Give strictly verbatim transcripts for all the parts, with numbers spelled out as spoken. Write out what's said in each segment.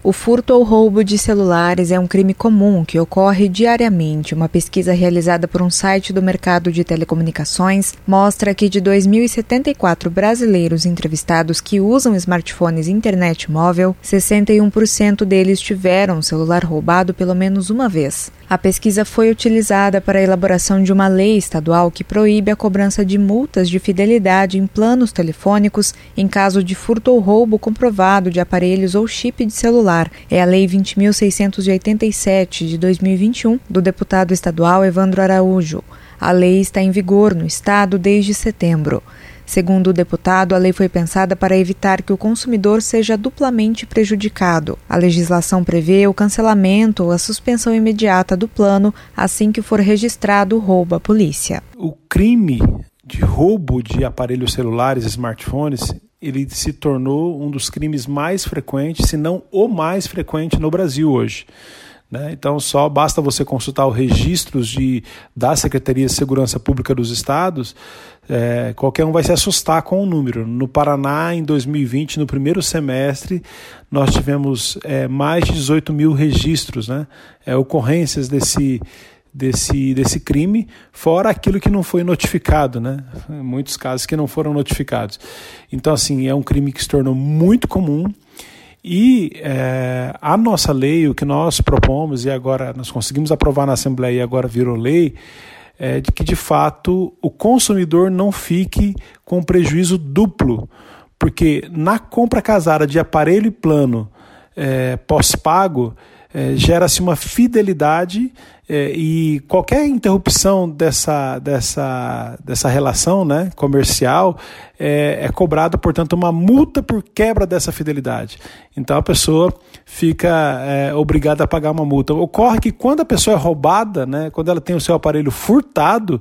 O furto ou roubo de celulares é um crime comum que ocorre diariamente. Uma pesquisa realizada por um site do mercado de telecomunicações mostra que de dois mil e setenta e quatro brasileiros entrevistados que usam smartphones e internet móvel, sessenta e um por cento deles tiveram o celular roubado pelo menos uma vez. A pesquisa foi utilizada para a elaboração de uma lei estadual que proíbe a cobrança de multas de fidelidade em planos telefônicos em caso de furto ou roubo comprovado de aparelhos ou chip de celular. É a Lei vinte mil seiscentos e oitenta e sete de dois mil e vinte e um, do deputado estadual Evandro Araújo. A lei está em vigor no estado desde setembro. Segundo o deputado, a lei foi pensada para evitar que o consumidor seja duplamente prejudicado. A legislação prevê o cancelamento ou a suspensão imediata do plano assim que for registrado o roubo à polícia. O crime de roubo de aparelhos celulares e smartphones, ele se tornou um dos crimes mais frequentes, se não o mais frequente no Brasil hoje. Né? Então, só basta você consultar os registros de, da Secretaria de Segurança Pública dos Estados, é, qualquer um vai se assustar com o número. No Paraná, em dois mil e vinte, no primeiro semestre, nós tivemos é, mais de dezoito mil registros, né? é, ocorrências desse Desse, desse crime, fora aquilo que não foi notificado, né? Muitos casos que não foram notificados. Então, assim, é um crime que se tornou muito comum e é, a nossa lei, o que nós propomos e agora nós conseguimos aprovar na Assembleia e agora virou lei, é de que, de fato, o consumidor não fique com prejuízo duplo, porque na compra casada de aparelho e plano é, pós-pago, É, gera-se uma fidelidade é, e qualquer interrupção dessa, dessa, dessa relação, né, comercial é, é cobrada, portanto, uma multa por quebra dessa fidelidade. Então a pessoa fica é, obrigada a pagar uma multa. Ocorre que quando a pessoa é roubada, né, quando ela tem o seu aparelho furtado,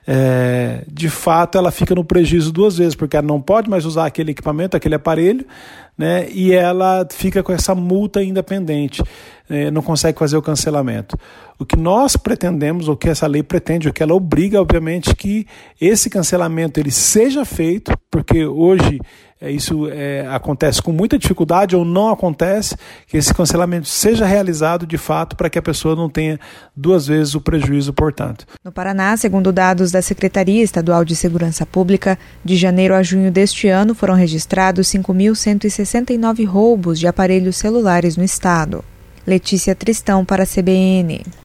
é, de fato ela fica no prejuízo duas vezes, porque ela não pode mais usar aquele equipamento, aquele aparelho, né, e ela fica com essa multa ainda pendente. Não consegue fazer o cancelamento. O que nós pretendemos, o que essa lei pretende, o que ela obriga, obviamente, que esse cancelamento ele seja feito, porque hoje é, isso é, acontece com muita dificuldade ou não acontece, que esse cancelamento seja realizado de fato para que a pessoa não tenha duas vezes o prejuízo, portanto. No Paraná, segundo dados da Secretaria Estadual de Segurança Pública, de janeiro a junho deste ano foram registrados cinco mil cento e sessenta e nove roubos de aparelhos celulares no estado. Letícia Tristão para a C B N.